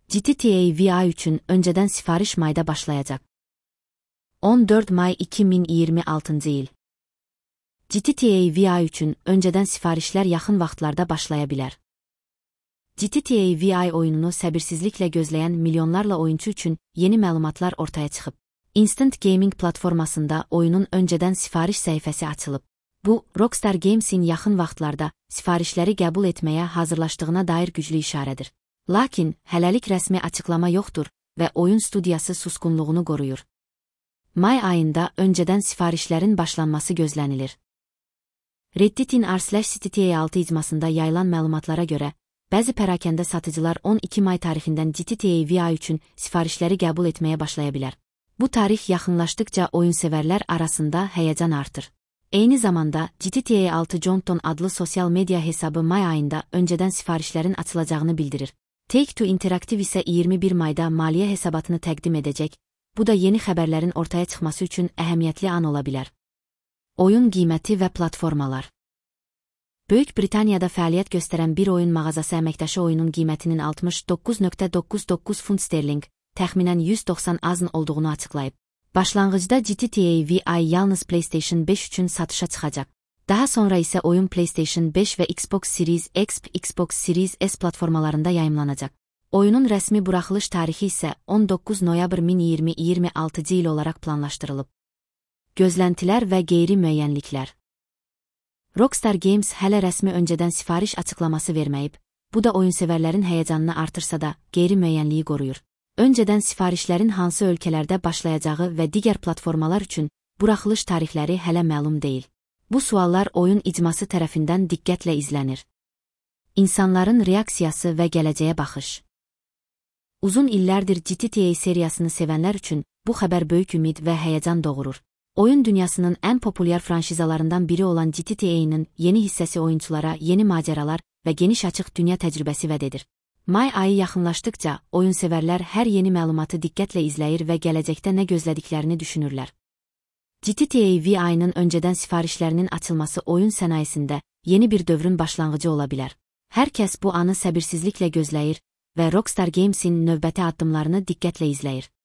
GTA V üçün önceden sifariş mayda başlayacak. 14 May 2026 il. GTA V üçün önceden sifarişler yaxın vaxtlarda başlayabilir. GTA V oyununu səbirsizliklə gözləyən milyonlarla oyuncu üçün yeni məlumatlar ortaya çıxıb. Instant Gaming platformasında oyunun önceden sifariş səhifəsi açılıb. Bu, Rockstar Games'in yaxın vaxtlarda sifarişləri qəbul etməyə hazırlaşdığına dair güclü işarədir. Lakin, hələlik rəsmi açıqlama yoxdur və oyun studiyası susqunluğunu qoruyur. May ayında önceden sifarişlərin başlanması gözlənilir. Reddit'in r/GTA6 icmasında yayılan məlumatlara görə, bəzi pərakəndə satıcılar 12 may tarixindən GTA V üçün sifarişləri qəbul etməyə başlaya bilər. Bu tarix yaxınlaşdıkca oyunsevərlər arasında həyəcan artır. Eyni zamanda, GTA 6 Jonton adlı sosial media hesabı may ayında önceden sifarişlərin açılacağını bildirir. Take-Two Interactive isə 21 mayda maliyyə hesabatını təqdim edəcək, bu da yeni xəbərlərin ortaya çıxması üçün əhəmiyyətli an ola bilər. Oyun qiyməti və platformalar. Böyük Britaniyada fəaliyyət göstərən bir oyun mağazası əməkdaşı oyunun qiymətinin 69.99 funt sterling, təxminən 190 AZN olduğunu açıqlayıb. Başlanğıcda GTA V yalnız PlayStation 5 üçün satışa çıxacaq. Daha sonra isə oyun PlayStation 5 və Xbox Series X, Xbox Series S platformalarında yayımlanacaq. Oyunun rəsmi buraxılış tarixi isə 19 noyabr 2026 il olaraq planlaşdırılıb. Gözləntilər və qeyri-müəyyənliklər. Rockstar Games hələ rəsmi önceden sifariş açıqlaması verməyib, bu da oyunsevərlərin həyəcanını artırsa da qeyri-müəyyənliyi qoruyur. Önceden sifarişlərin hansı ölkələrdə başlayacağı və digər platformalar üçün buraxılış tarixləri hələ məlum deyil. Bu suallar oyun icması tərəfindən diqqətlə izlənir. İnsanların reaksiyası və gələcəyə baxış. Uzun illərdir GTA seriyasını sevənlər üçün bu xəbər böyük ümid və həyəcan doğurur. Oyun dünyasının ən populyar franşizalarından biri olan GTA-nin yeni hissəsi oyunculara yeni macəralar və geniş açıq dünya təcrübəsi vəd edir. May ayı yaxınlaşdıkca oyunsevərlər hər yeni məlumatı diqqətlə izləyir və gələcəkdə nə gözlədiklərini düşünürlər. GTA V-nin önceden sifarişlərinin açılması oyun sənayesində yeni bir dövrün başlanğıcı ola bilər. Hər kəs bu anı səbirsizliklə gözləyir və Rockstar Games'in növbəti addımlarını diqqətlə izləyir.